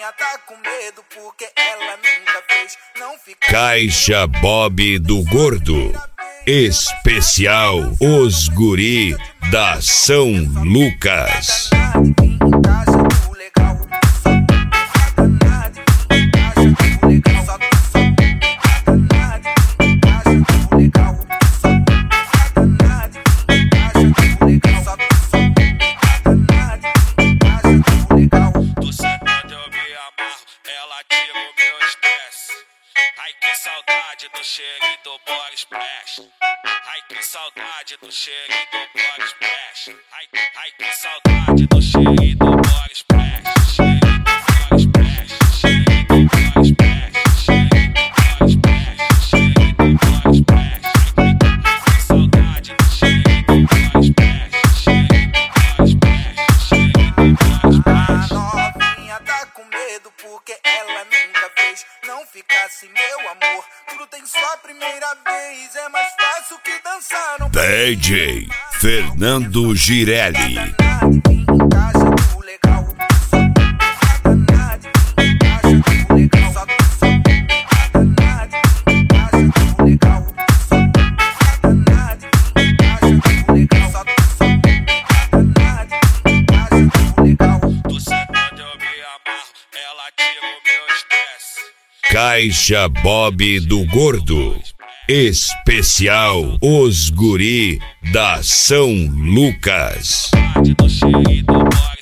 novinha tá com medo porque ela nunca fez. Não fica. Caixa Bob do Gordo. Especial Os Guri da São Lucas. Ai que saudade do cheirinho do Body Splash. Ai que saudade do cheirinho do Body Splash. Ai que saudade do cheirinho do Body Splash. Cheirinho do Body Splash. Cheirinho do Body Splash. Cheirinho do Body Splash. Cheirinho do Body Splash. Ai que saudade do cheirinho do Body Splash. Cheirinho do Body Splash. Cheirinho do Body Splash. A novinha tá com medo porque ela nunca fez. Não fica assim, meu amor, tudo tem sua primeira vez. É mais fácil que dançar. DJ Fernando Girelli. Caixa Bob do Gordo. Especial Os Guri da São Lucas.